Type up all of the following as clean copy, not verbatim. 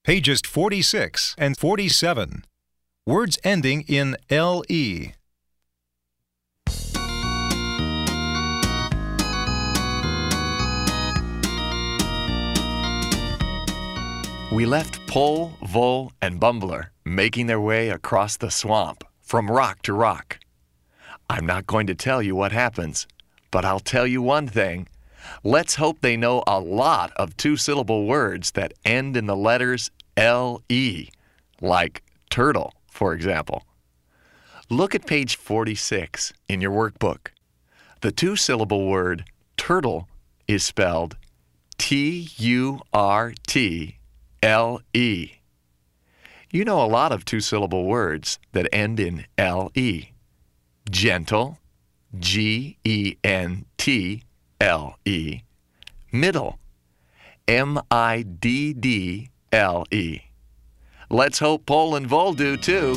Pages 46 and 47. Words ending in LE. We left Pole, Vole, and Bumbler making their way across the swamp from rock to rock. I'm not going to tell you what happens, but I'll tell you one thing. Let's hope they know a lot of two-syllable words that end in the letters LE, like turtle, for example. Look at page 46 in your workbook. The two-syllable word turtle is spelled Turtle. You know a lot of two-syllable words that end in LE. Gentle, Gentle. Middle, Middle. Let's hope Pole and Vole do too.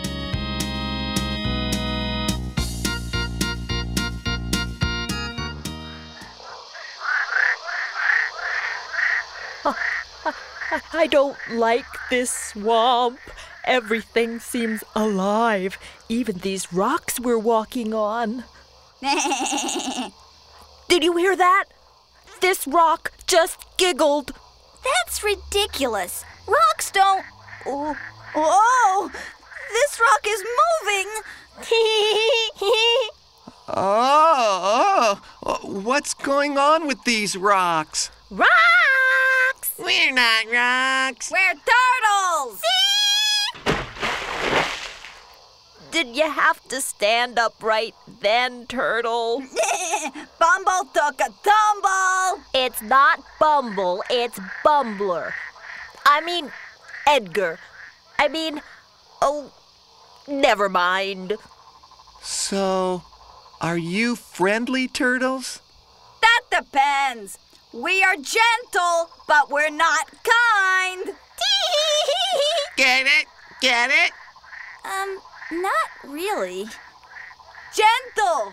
I don't like this swamp. Everything seems alive, even these rocks we're walking on. Did you hear that? This rock just giggled. That's ridiculous. Rocks don't... Oh, this rock is moving. What's going on with these rocks? Rocks! We're not rocks. We're turtles! Did you have to stand up right then, Turtle? Bumble took a tumble. It's not Bumble, it's Bumbler. I mean, Edgar. Never mind. So, are you friendly turtles? That depends. We are gentle, but we're not kind. Get it? Get it? Not really. Gentle.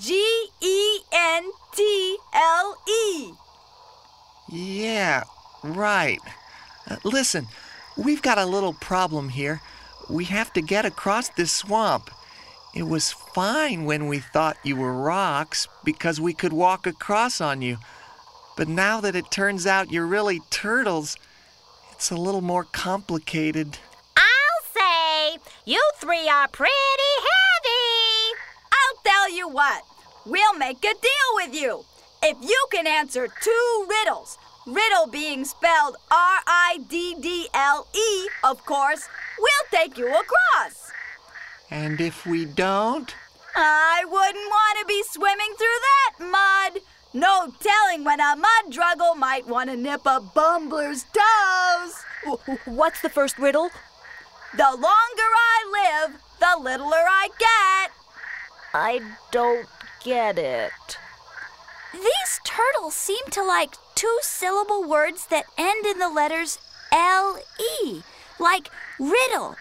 Gentle. Yeah, right. Listen, we've got a little problem here. We have to get across this swamp. It was fine when we thought you were rocks because we could walk across on you. But now that it turns out you're really turtles, it's a little more complicated. I'll say, you three are pretty heavy. I'll tell you what. We'll make a deal with you. If you can answer 2 riddles, riddle being spelled Riddle, of course, we'll take you across. And if we don't? I wouldn't want to be swimming through that mud. No telling when a mud druggle might want to nip a Bumbler's toes. What's the first riddle? The longer I live, the littler I get. I don't get it. These turtles seem to like two-syllable words that end in the letters L-E, like riddle,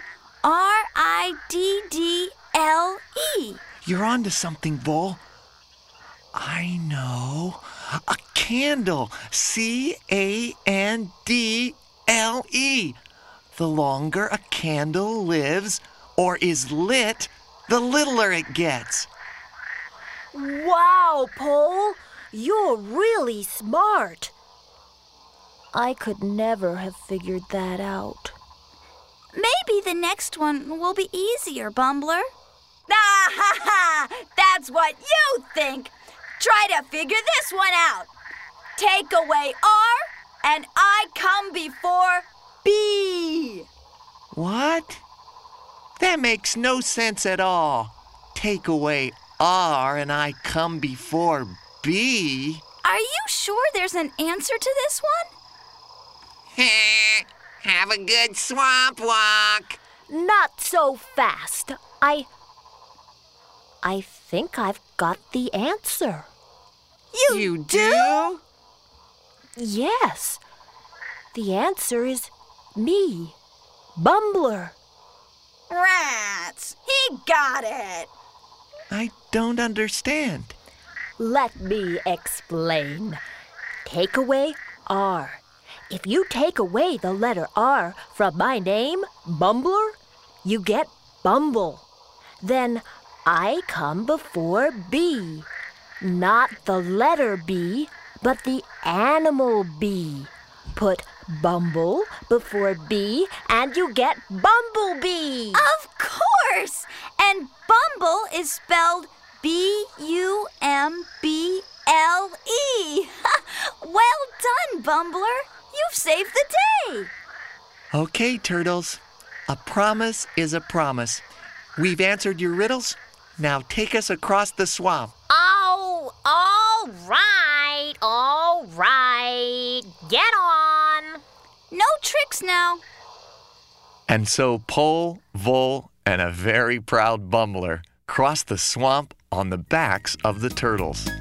R-I-D-D-L-E. You're onto something, Vole. I know. A candle. C-A-N-D-L-E. The longer a candle lives or is lit, the littler it gets. Wow, Pole. You're really smart. I could never have figured that out. Maybe the next one will be easier, Bumbler. That's what you think. Try to figure this one out. Take away R, and I come before B. What? That makes no sense at all. Take away R, and I come before B. Are you sure there's an answer to this one? Have a good swamp walk. Not so fast. I think I've got the answer. You do? Yes. The answer is me, Bumbler. Rats! He got it! I don't understand. Let me explain. Take away R. If you take away the letter R from my name, Bumbler, you get Bumble. Then I come before B. Not the letter B, but the animal B. Put Bumble before B and you get Bumblebee. Of course! And Bumble is spelled B-U-M-B-L-E. Well done, Bumbler. You've saved the day. Okay, turtles. A promise is a promise. We've answered your riddles. Now take us across the swamp. Oh, all right, all right. Get on. No tricks now. And so Pole, Vole, and a very proud Bumbler crossed the swamp on the backs of the turtles.